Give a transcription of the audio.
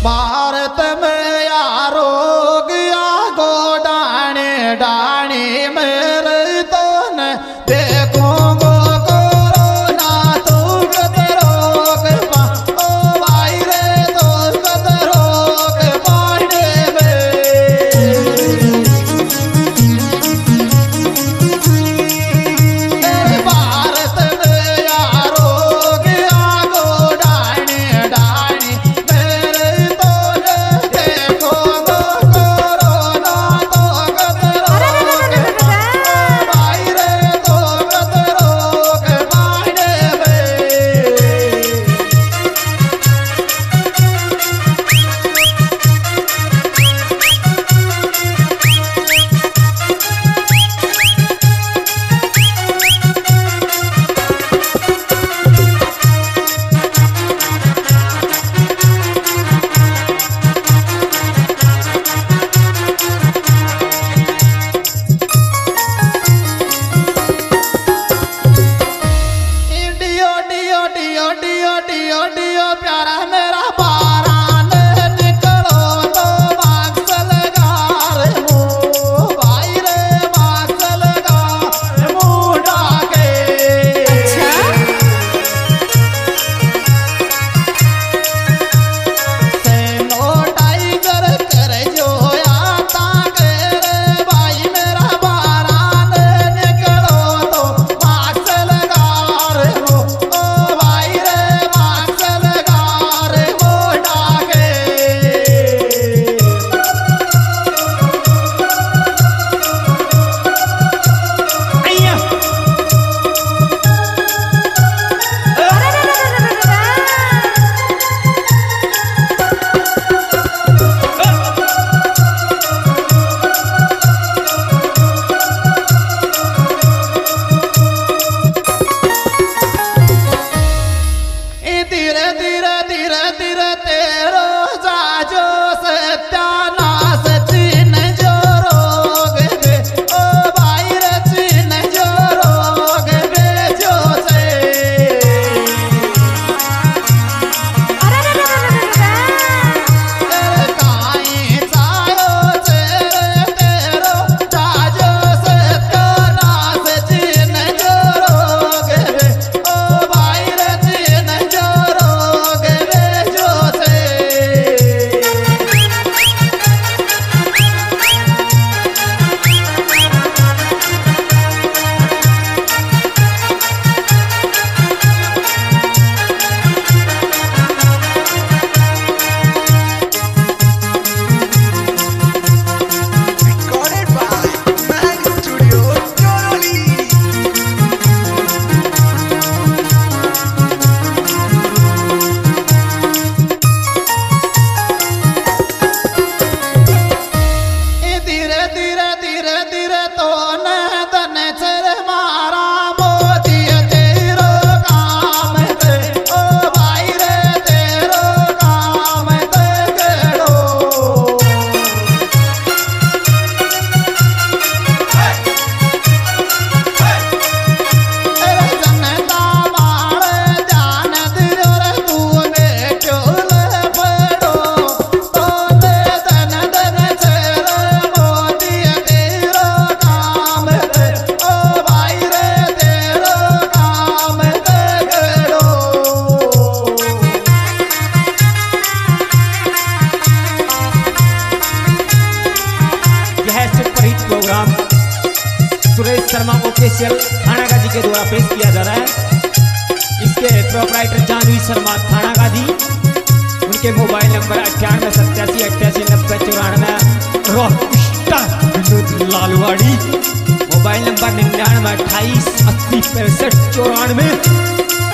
भारत में आरोग्य गो डाणे डाणी मेरे तो न देखो गो कोरोना तू कद रोग पा ओ भाई रे तो कद रोग पाने में भारत में आरोग्य गो डाणे डाणी मेरे तो न देखो गो कोरोना तो कद रोग पा ओ भाई रे तो कद रोग पाने में डियो डियो डियो डियो डियो डियो प्यारा मेरा बारान निकलो तो मास्क लगा रे मुंह भाई रे मास्क लगा मुंह ढाके सैनिटाइजर कर जो आता के रे भाई मेरा बारान निकलो तो मास्क लगा रे मुंह ओ भाई रे मास्क लगा रे मुंह ढाके धीरे धीरे धीरे धीरे तेरो जाजो सत्यानाश चीन जो रोग बे ओ भाई रे चीन जो रोग बे जो से तेरे काई चायो तेरे तेरो जाजो सत्यानाश चीन जो रोग बे ओ भाई रे चीन जो रोग बे जो से Recorded by Man Studio, Doroli. धीरे धीरे धीरे धीरे तो न तन चर मारा मोदी तेरो काम ते ओ भाई रे तेरो काम ते केड़ो तेरे जनता मारे जान दियो रे तू बेटो ले पड़ो तो दे धन धन चर मोदी तेरो काम ते ओ भाई रे तेरो काम ते केड़ो यह superhit program Suresh Sharma official Thana Ghazi के द्वारा पेश किया जा रहा है। इसके प्रोपराइटर जानवी शर्मा थाना गाजी, उनके mobile number 9887889094 rockstar Vinod Lalwadi, mobile number 9928806594।